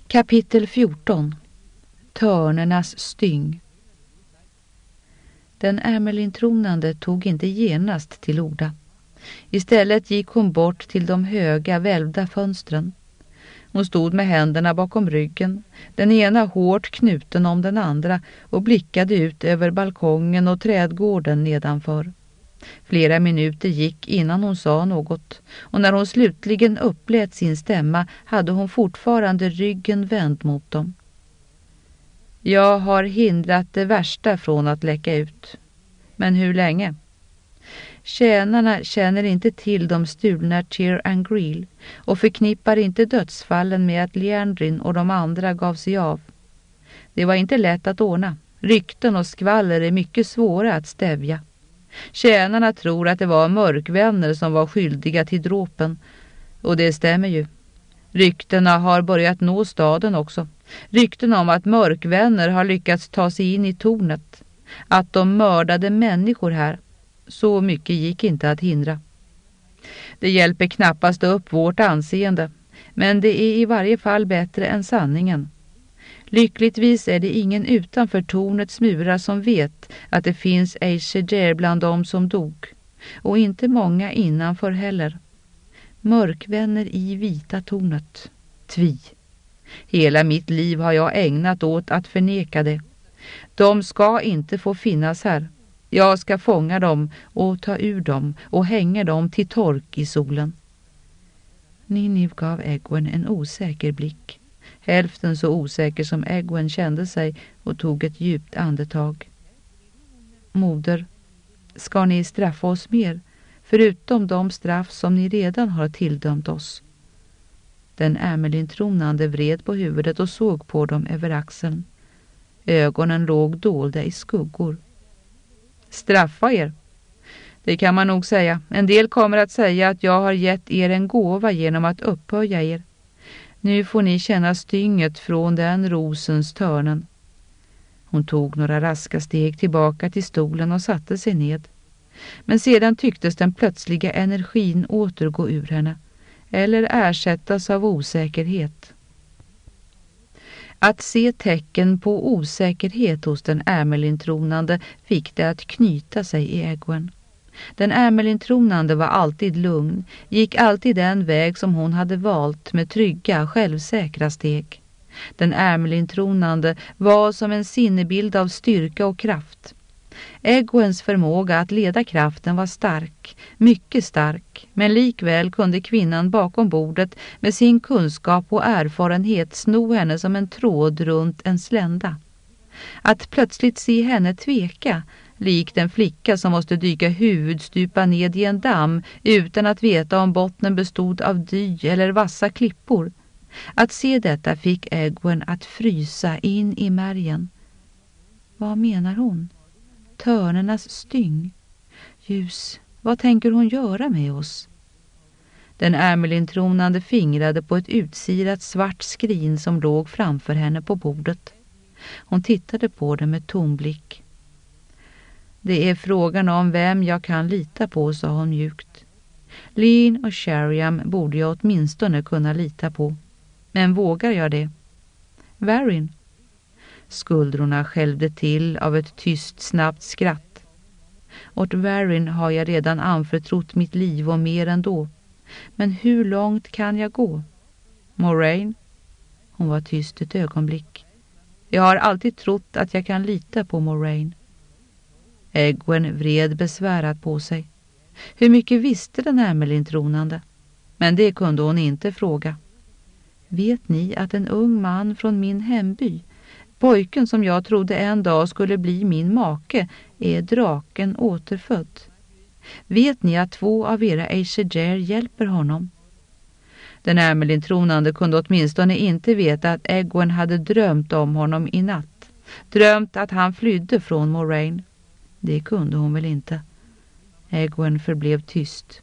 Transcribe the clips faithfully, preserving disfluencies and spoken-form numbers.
Kapitel fjorton. Törnernas styng. Den Ermelintronande tog inte genast till orda. Istället gick hon bort till de höga välvda fönstren. Hon stod med händerna bakom ryggen, den ena hårt knuten om den andra, och blickade ut över balkongen och trädgården nedanför. Flera minuter gick innan hon sa något, och när hon slutligen upplät sin stämma hade hon fortfarande ryggen vänd mot dem. Jag har hindrat det värsta från att läcka ut. Men hur länge? Tjänarna känner inte till de stulna Cheer and Greel och förknippar inte dödsfallen med att Leandrin och de andra gav sig av. Det var inte lätt att ordna. Rykten och skvaller är mycket svåra att stävja. Tjänarna tror att det var mörkvänner som var skyldiga till dråpen, och det stämmer ju. Ryktena har börjat nå staden också. Rykten om att mörkvänner har lyckats ta sig in i tornet, att de mördade människor här. Så mycket gick inte att hindra. Det hjälper knappast upp vårt anseende, men det är i varje fall bättre än sanningen. Lyckligtvis är det ingen utanför tornets murar som vet att det finns Aesir bland dem som dog, och inte många innanför heller. Mörkvänner i vita tornet. Tvi. Hela mitt liv har jag ägnat åt att förneka det. De ska inte få finnas här. Jag ska fånga dem och ta ur dem och hänga dem till tork i solen. Ninniv gav Egwene en osäker blick. Hälften så osäker som Egwene kände sig, och tog ett djupt andetag. Moder, ska ni straffa oss mer, förutom de straff som ni redan har tilldömt oss? Den Ermelintronande vred på huvudet och såg på dem över axeln. Ögonen låg dolda i skuggor. Straffa er? Det kan man nog säga. En del kommer att säga att jag har gett er en gåva genom att upphöja er. Nu får ni känna stynget från den rosens törnen. Hon tog några raska steg tillbaka till stolen och satte sig ned. Men sedan tycktes den plötsliga energin återgå ur henne, eller ersättas av osäkerhet. Att se tecken på osäkerhet hos den Ermelintronande fick det att knyta sig i Egwene. Den Ermelintronande var alltid lugn, gick alltid den väg som hon hade valt med trygga, självsäkra steg. Den Ermelintronande var som en sinnebild av styrka och kraft. Egwenes förmåga att leda kraften var stark, mycket stark, men likväl kunde kvinnan bakom bordet med sin kunskap och erfarenhet sno henne som en tråd runt en slända. Att plötsligt se henne tveka, likt en flicka som måste dyka huvudstupa ned i en damm utan att veta om bottnen bestod av dy eller vassa klippor. Att se detta fick Egwene att frysa in i märgen. Vad menar hon? Törnernas styng. Ljus, vad tänker hon göra med oss? Den Ermelintronande fingrade på ett utsirat svart skrin som låg framför henne på bordet. Hon tittade på det med tom blick. Det är frågan om vem jag kan lita på, sa hon mjukt. Lyn och Sheriam borde jag åtminstone kunna lita på. Men vågar jag det? Varin? Skuldrorna skälvde till av ett tyst, snabbt skratt. Åt Varin har jag redan anförtrott mitt liv och mer ändå. Men hur långt kan jag gå? Moraine? Hon var tyst ett ögonblick. Jag har alltid trott att jag kan lita på Moraine. Egwene vred besvärat på sig. Hur mycket visste den Ermelintronande? Men det kunde hon inte fråga. Vet ni att en ung man från min hemby, pojken som jag trodde en dag skulle bli min make, är draken återfödd? Vet ni att två av era Aesir hjälper honom? Den Ermelintronande kunde åtminstone inte veta att Egwene hade drömt om honom i natt. Drömt att han flydde från Moraine. Det kunde hon väl inte. Egwene förblev tyst.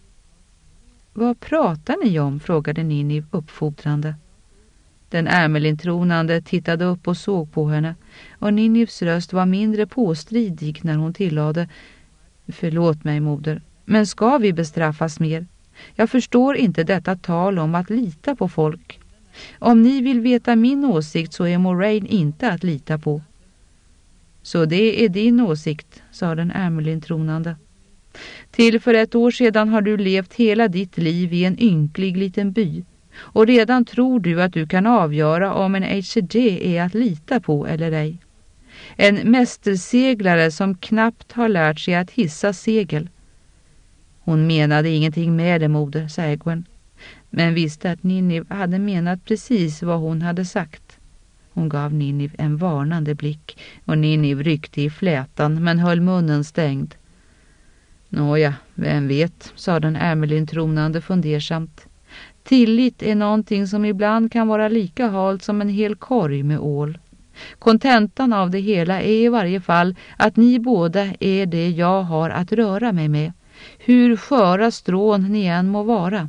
Vad pratar ni om? Frågade Ninniv uppfordrande. Den Ermelintronande tittade upp och såg på henne, och Ninnivs röst var mindre påstridig när hon tillade: Förlåt mig, moder, men ska vi bestraffas mer? Jag förstår inte detta tal om att lita på folk. Om ni vill veta min åsikt så är Moraine inte att lita på. Så det är din åsikt, sa den Amelin tronande. Till för ett år sedan har du levt hela ditt liv i en ynklig liten by. Och redan tror du att du kan avgöra om en H D är att lita på eller ej. En mästerseglare som knappt har lärt sig att hissa segel. Hon menade ingenting med det, moder, sa Egwene, men visste att Nineve hade menat precis vad hon hade sagt. Hon gav Nineve en varnande blick och Nineve ryckte i flätan men höll munnen stängd. Nåja, vem vet, sa den Amelin tronande fundersamt. Tillit är någonting som ibland kan vara lika halt som en hel korg med ål. Kontentan av det hela är i varje fall att ni båda är det jag har att röra mig med. Hur sköra strån ni än må vara.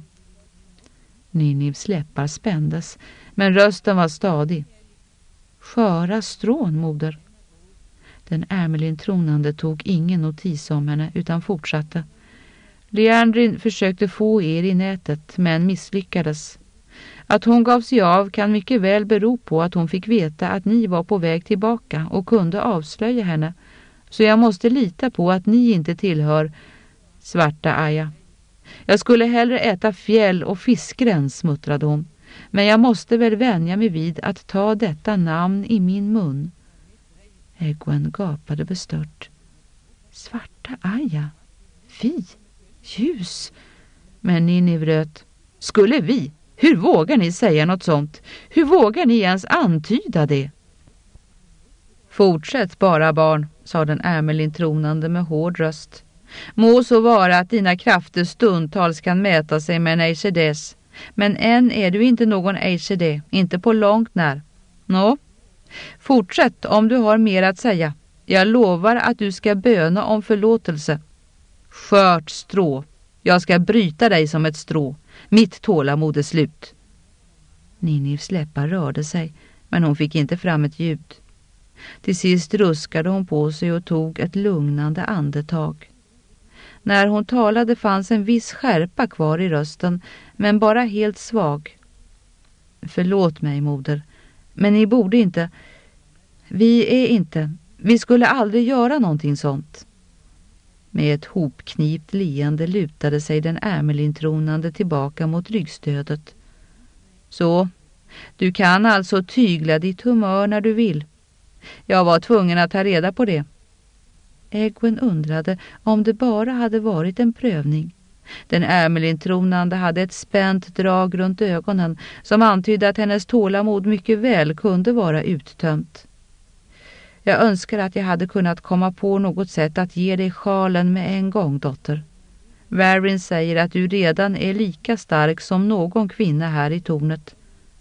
Ninivs läppar spändes, men rösten var stadig. Sköra strån, moder. Den Amelin tronande tog ingen notis om henne utan fortsatte. Liandrin försökte få er i nätet men misslyckades. Att hon gav sig av kan mycket väl bero på att hon fick veta att ni var på väg tillbaka och kunde avslöja henne. Så jag måste lita på att ni inte tillhör Svarta Aya. Jag skulle hellre äta fjäll och fiskgräns, smuttrade hon. Men jag måste väl vänja mig vid att ta detta namn i min mun. Egwene gapade bestört. Svarta Aya? Vi? Ljus? Men Nineve röt. Skulle vi? Hur vågar ni säga något sånt? Hur vågar ni ens antyda det? Fortsätt bara, barn, sa den Amelin tronande med hård röst. Må så vara att dina krafter stundtals kan mäta sig med en H D:s. Men än är du inte någon H D, inte på långt när. Nå, fortsätt om du har mer att säga. Jag lovar att du ska böna om förlåtelse. Skört strå. Jag ska bryta dig som ett strå. Mitt tålamod är slut. Ninivs läppar rörde sig, men hon fick inte fram ett ljud. Till sist ruskade hon på sig och tog ett lugnande andetag. När hon talade fanns en viss skärpa kvar i rösten, men bara helt svag. Förlåt mig, moder, men ni borde inte... Vi är inte... Vi skulle aldrig göra någonting sånt. Med ett hopknipt leende lutade sig den Amelin tronande tillbaka mot ryggstödet. Så, du kan alltså tygla ditt humör när du vill. Jag var tvungen att ta reda på det. Egwene undrade om det bara hade varit en prövning. Den Amelin tronande hade ett spänt drag runt ögonen som antydde att hennes tålamod mycket väl kunde vara uttömt. Jag önskar att jag hade kunnat komma på något sätt att ge dig sjalen med en gång, dotter. Varyn säger att du redan är lika stark som någon kvinna här i tornet.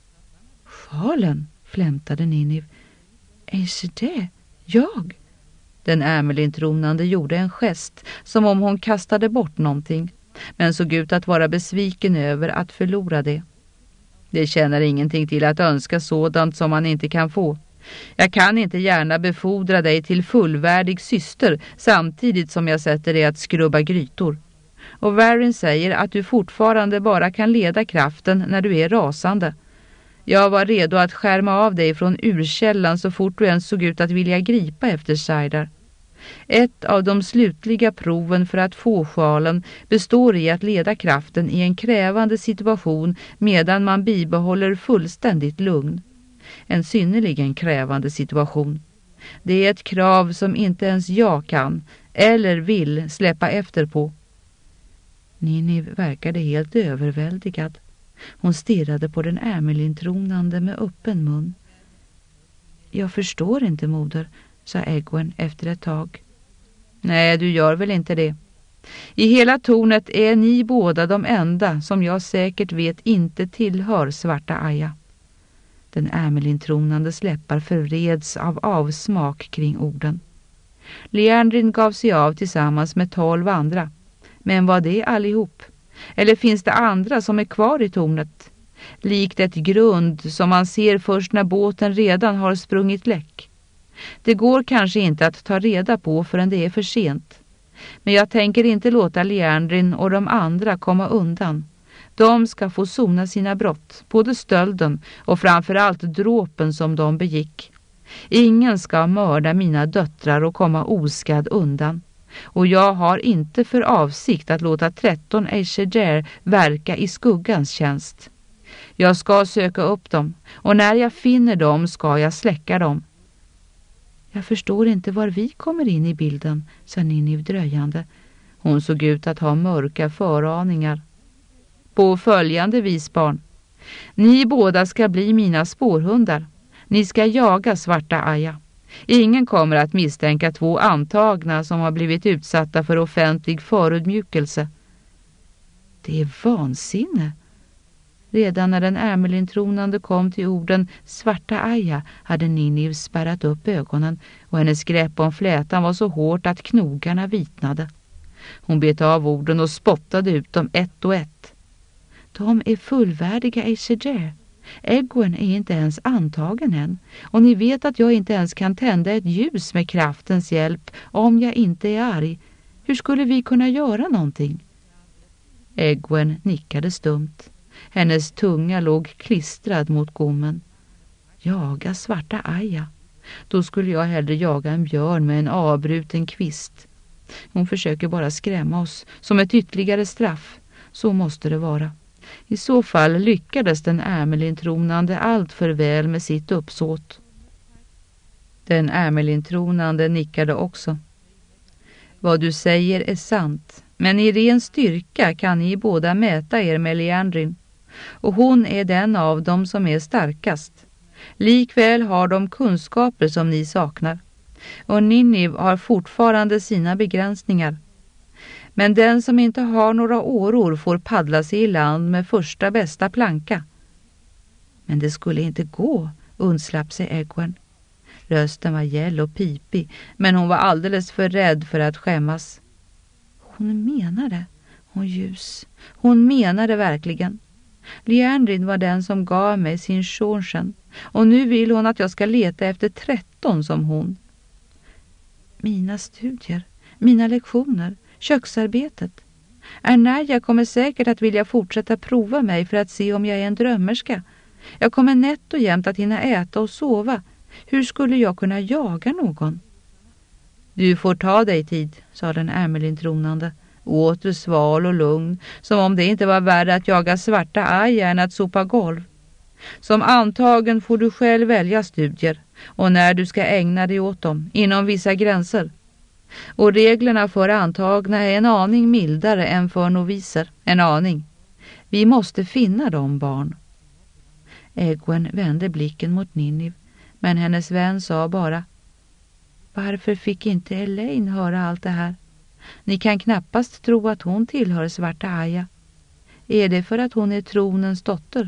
Sjalen, flämtade Nineve. Är det jag? Den Amelin tronande gjorde en gest som om hon kastade bort någonting, men såg ut att vara besviken över att förlora det. Det känner ingenting till att önska sådant som man inte kan få. Jag kan inte gärna befordra dig till fullvärdig syster samtidigt som jag sätter dig att skrubba grytor. Och Varyn säger att du fortfarande bara kan leda kraften när du är rasande. Jag var redo att skärma av dig från urkällan så fort du ens såg ut att vilja gripa efter Saidar. Ett av de slutliga proven för att få sjalen består i att leda kraften i en krävande situation medan man bibehåller fullständigt lugn. En synnerligen krävande situation. Det är ett krav som inte ens jag kan eller vill släppa efter på. Nineve verkade helt överväldigad. Hon stirrade på den Amelin tronande med öppen mun. Jag förstår inte, moder, sa Egwene efter ett tag. Nej, du gör väl inte det. I hela tornet är ni båda de enda som jag säkert vet inte tillhör Svarta Aya. Den Amelin tronande släppar förvreds av avsmak kring orden. Liandrin gav sig av tillsammans med tolv andra. Men var det allihop? Eller finns det andra som är kvar i tornet? Likt ett grund som man ser först när båten redan har sprungit läck. Det går kanske inte att ta reda på förrän det är för sent. Men jag tänker inte låta Liandrin och de andra komma undan. De ska få sona sina brott, både stölden och framförallt dråpen som de begick. Ingen ska mörda mina döttrar och komma oskadd undan. Och jag har inte för avsikt att låta tretton Aeshejer verka i skuggans tjänst. Jag ska söka upp dem, och när jag finner dem ska jag släcka dem. Jag förstår inte var vi kommer in i bilden, sa Nineve dröjande. Hon såg ut att ha mörka föraningar. På följande vis, barn. Ni båda ska bli mina spårhundar. Ni ska jaga svarta Aya. Ingen kommer att misstänka två antagna som har blivit utsatta för offentlig förödmjukelse. Det är vansinne. Redan när den Ermelintronande kom till orden svarta Aya hade Nineve spärrat upp ögonen och hennes grepp om flätan var så hårt att knogarna vitnade. Hon bet av orden och spottade ut dem ett och ett. De är fullvärdiga Aeshejer. Egwene är inte ens antagen än, och ni vet att jag inte ens kan tända ett ljus med kraftens hjälp om jag inte är arg. Hur skulle vi kunna göra någonting? Egwene nickade stumt. Hennes tunga låg klistrad mot gommen. Jaga svarta Aya. Då skulle jag hellre jaga en björn med en avbruten kvist. Hon försöker bara skrämma oss som ett ytterligare straff. Så måste det vara. I så fall lyckades den Ermelintronande allt för väl med sitt uppsåt. Den Ermelintronande nickade också. Vad du säger är sant, men i ren styrka kan ni båda mäta er med Liandrin. Och hon är den av dem som är starkast. Likväl har de kunskaper som ni saknar. Och Nineve har fortfarande sina begränsningar. Men den som inte har några åror får paddla sig i land med första bästa planka. Men det skulle inte gå, undslapp sig Egwene. Rösten var gäll och pipig, men hon var alldeles för rädd för att skämmas. Hon menade, hon ljus. Hon menade verkligen. Liandrin var den som gav mig sin Shonshen, och nu vill hon att jag ska leta efter tretton som hon. Mina studier, mina lektioner, köksarbetet. Ernaya kommer säkert att vilja fortsätta prova mig för att se om jag är en drömmerska. Jag kommer nätt och jämt att hinna äta och sova. Hur skulle jag kunna jaga någon? Du får ta dig tid, sa den Ermelintronande, åter sval och lugn, som om det inte var värre att jaga svarta Aya än att sopa golv. Som antagen får du själv välja studier, och när du ska ägna dig åt dem, inom vissa gränser. Och reglerna för antagna är en aning mildare än för noviser, en aning. Vi måste finna dem, barn. Egwene vände blicken mot Nineve, men hennes vän sa bara: Varför fick inte Elaine höra allt det här? Ni kan knappast tro att hon tillhör svarta Aya. Är det för att hon är tronens dotter?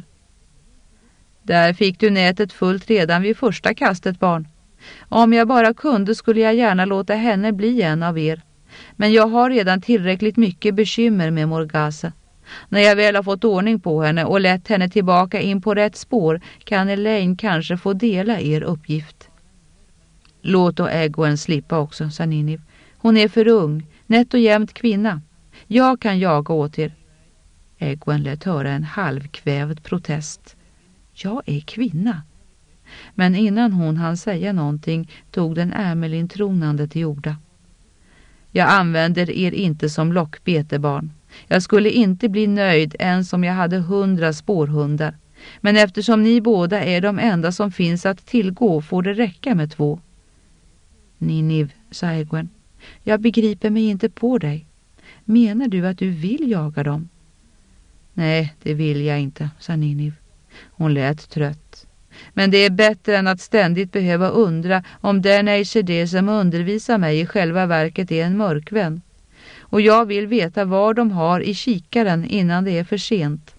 Där fick du nätet fullt redan vid första kastet, barn. Om jag bara kunde skulle jag gärna låta henne bli en av er. Men jag har redan tillräckligt mycket bekymmer med Morgase. När jag väl har fått ordning på henne och lett henne tillbaka in på rätt spår kan Elaine kanske få dela er uppgift. Låt då Egwene slippa också, sa Nineve. Hon är för ung, nätt och jämnt kvinna. Jag kan jaga åt er. Egwene lät höra en halvkvävd protest. Jag är kvinna. Men innan hon hann säga någonting tog den Ermelintronande till orda. Jag använder er inte som lockbete, barn. Jag skulle inte bli nöjd ens om jag hade hundra spårhundar. Men eftersom ni båda är de enda som finns att tillgå får det räcka med två. Nineve, sa Egwene, jag begriper mig inte på dig. Menar du att du vill jaga dem? Nej, det vill jag inte, sa Nineve. Hon lät trött. Men det är bättre än att ständigt behöva undra om den Aeshejer som undervisar mig i själva verket är en mörkvän. Och jag vill veta vad de har i kikaren innan det är för sent.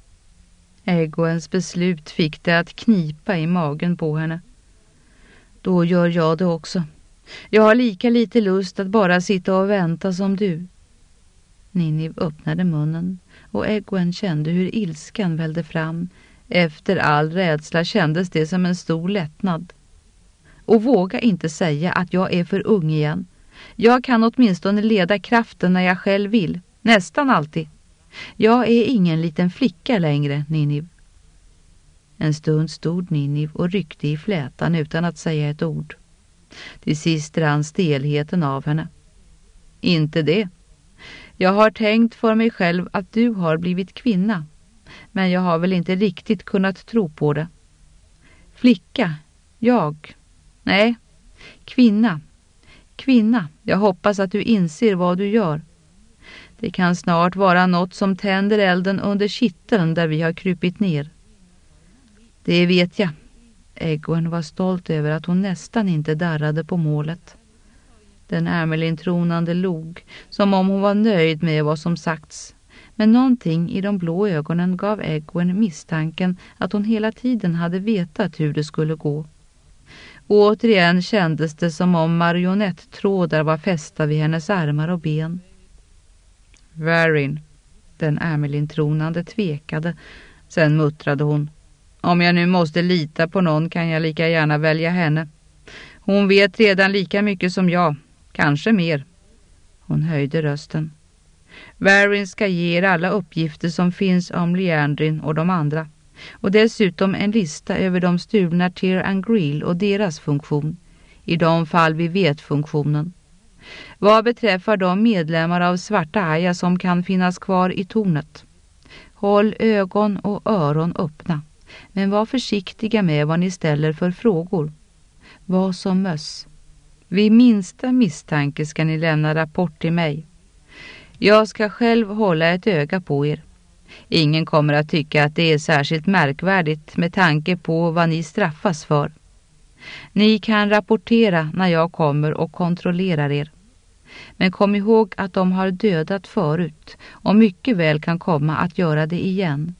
Egwenes beslut fick det att knipa i magen på henne. Då gör jag det också. Jag har lika lite lust att bara sitta och vänta som du. Nineve öppnade munnen och Egwene kände hur ilskan vällde fram. Efter all rädsla kändes det som en stor lättnad. Och våga inte säga att jag är för ung igen. Jag kan åtminstone leda kraften när jag själv vill. Nästan alltid. Jag är ingen liten flicka längre, Ninive. En stund stod Ninive och ryckte i flätan utan att säga ett ord. Till sist rann stelheten av henne. Inte det. Jag har tänkt för mig själv att du har blivit kvinna, men jag har väl inte riktigt kunnat tro på det. Flicka, jag. Nej, kvinna. Kvinna, jag hoppas att du inser vad du gör. Det kan snart vara något som tänder elden under kitteln där vi har krypit ner. Det vet jag. Egwene var stolt över att hon nästan inte darrade på målet. Den ärmelintronande log, som om hon var nöjd med vad som sagts. Men någonting i de blå ögonen gav Egwene misstanken att hon hela tiden hade vetat hur det skulle gå. Och återigen kändes det som om marionettrådar var fästa vid hennes armar och ben. Varin, den ärmelintronande tvekade. Sen muttrade hon. Om jag nu måste lita på någon kan jag lika gärna välja henne. Hon vet redan lika mycket som jag, kanske mer. Hon höjde rösten. Varin ska ge er alla uppgifter som finns om Liandrin och de andra. Och dessutom en lista över de stulna Tyr Angreal och deras funktion. I de fall vi vet funktionen. Vad beträffar de medlemmar av Svarta Aja som kan finnas kvar i tornet. Håll ögon och öron öppna. Men var försiktiga med vad ni ställer för frågor. Var som möss. Vid minsta misstanke ska ni lämna rapport till mig. Jag ska själv hålla ett öga på er. Ingen kommer att tycka att det är särskilt märkvärdigt med tanke på vad ni straffas för. Ni kan rapportera när jag kommer och kontrollerar er. Men kom ihåg att de har dödat förut och mycket väl kan komma att göra det igen.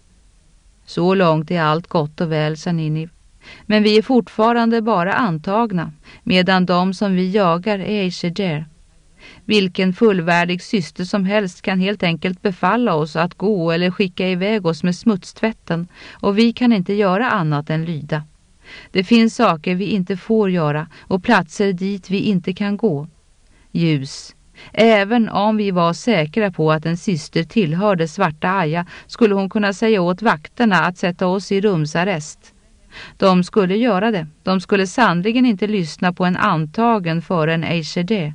Så långt är allt gott och väl, sa Ninive. Men vi är fortfarande bara antagna, medan de som vi jagar är Aesir. Vilken fullvärdig syster som helst kan helt enkelt befalla oss att gå eller skicka iväg oss med smutstvätten, och vi kan inte göra annat än lyda. Det finns saker vi inte får göra och platser dit vi inte kan gå. Ljus. Även om vi var säkra på att en syster tillhörde Svarta Aja skulle hon kunna säga åt vakterna att sätta oss i rumsarrest. De skulle göra det. De skulle sannligen inte lyssna på en antagen för en Aesir.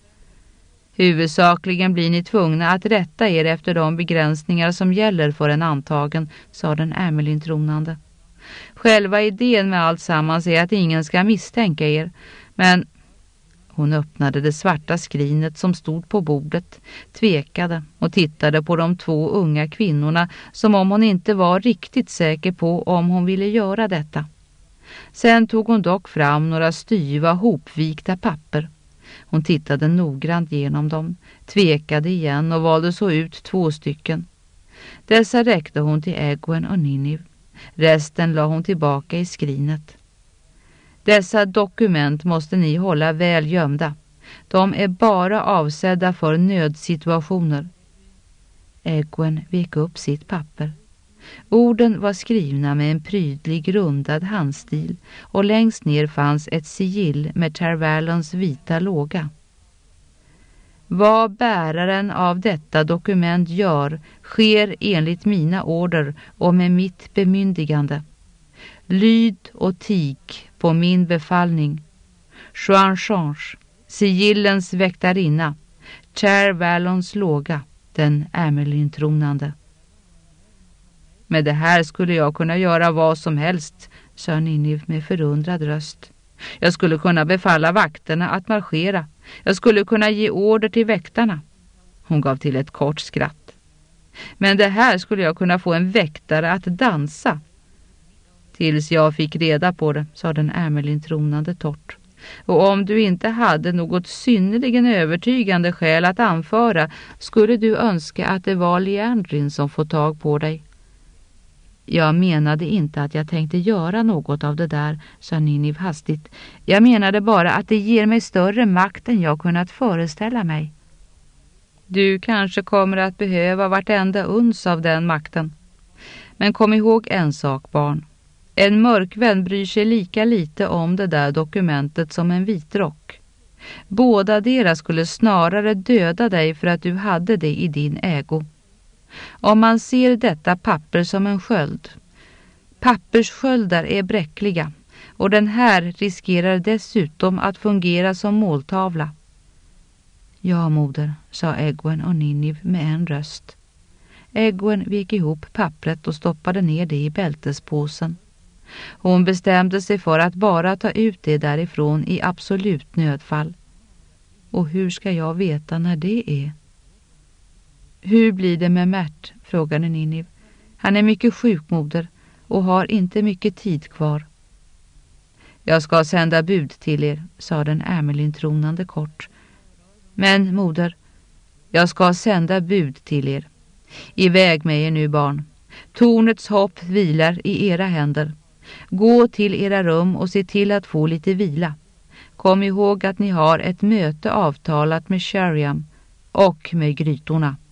Huvudsakligen blir ni tvungna att rätta er efter de begränsningar som gäller för en antagen, sa den ärmelintronande. Själva idén med allt sammans är att ingen ska misstänka er, men... Hon öppnade det svarta skrinet som stod på bordet, tvekade och tittade på de två unga kvinnorna som om hon inte var riktigt säker på om hon ville göra detta. Sen tog hon dock fram några styva hopvikta papper. Hon tittade noggrant genom dem, tvekade igen och valde så ut två stycken. Dessa räckte hon till Egwene och Ninive. Resten la hon tillbaka i skrinet. Dessa dokument måste ni hålla väl gömda. De är bara avsedda för nödsituationer. Egwene vek upp sitt papper. Orden var skrivna med en prydlig rundad handstil och längst ner fanns ett sigill med Tar Valons vita låga. Vad bäraren av detta dokument gör sker enligt mina order och med mitt bemyndigande. Lyd och tig på min befallning. Juan Change, sigillens väktarinna, Tar Valons låga, den ärmelintronande. Med det här skulle jag kunna göra vad som helst, sa Ninive med förundrad röst. Jag skulle kunna befalla vakterna att marschera. Jag skulle kunna ge order till väktarna. Hon gav till ett kort skratt. Men det här skulle jag kunna få en väktare att dansa. Tills jag fick reda på det, sa den ärmelintronande torrt. Och om du inte hade något synnerligen övertygande skäl att anföra, skulle du önska att det var Liandrin som får tag på dig. Jag menade inte att jag tänkte göra något av det där, sa Ninive hastigt. Jag menade bara att det ger mig större makt än jag kunnat föreställa mig. Du kanske kommer att behöva vartenda uns av den makten. Men kom ihåg en sak, barn. En mörkvän bryr sig lika lite om det där dokumentet som en vitrock. Båda deras skulle snarare döda dig för att du hade det i din ägo. Om man ser detta papper som en sköld. Papperssköldar är bräckliga och den här riskerar dessutom att fungera som måltavla. Ja, moder, sa Egwene och Nineve med en röst. Egwene vek ihop pappret och stoppade ner det i bältespåsen. Hon bestämde sig för att bara ta ut det därifrån i absolut nödfall. Och hur ska jag veta när det är? Hur blir det med Mert? Frågade Nineve. Han är mycket sjuk, moder, och har inte mycket tid kvar. Jag ska sända bud till er, sa den Amelin tronande kort. Men, moder, jag ska sända bud till er. Iväg med er nu, barn. Tornets hopp vilar i era händer. Gå till era rum och se till att få lite vila. Kom ihåg att ni har ett möte avtalat med Sheriam och med grytorna.